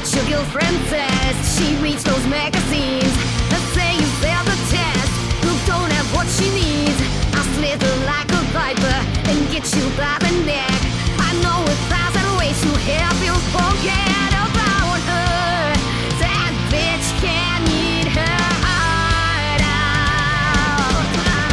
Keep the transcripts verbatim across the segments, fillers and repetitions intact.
what your girlfriend says. She reads those magazines that say you failed the test. You don't have what she needs. I slither like a viper and get you by the neck. I know a thousand ways to help you forget about her. That bitch can't eat her heart out.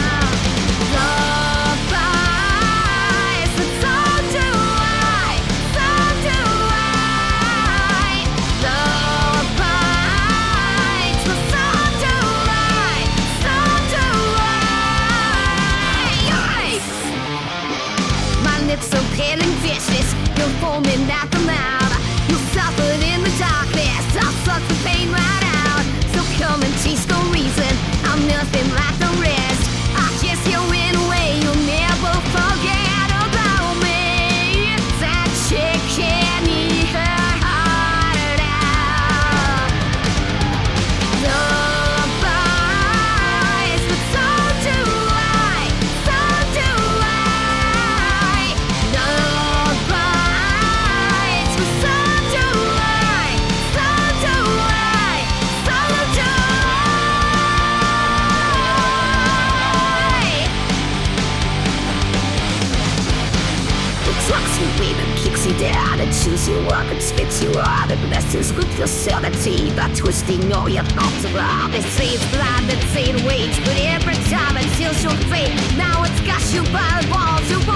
Love bites, but so do I, so do I. Love bites, but so do I, so do I. My lips are pale and vicious, you're foaming at the mouth. You suffered in the darkness, I'll suck the pain right out. So come and teach the reason I'm nothing like the rest. I kiss you in a way you'll never forget about me. That chick can't eat her heart out. Love bites, but so do I, so do I. Love bites, but so do I, so do I, so do I. The toxic women kicks you down and chews you up and spits you out and messes with your sanity by twisting all your thoughts around. They say it's blind, they say it waits, but every time it kills your fate. Now it's got you by the balls. You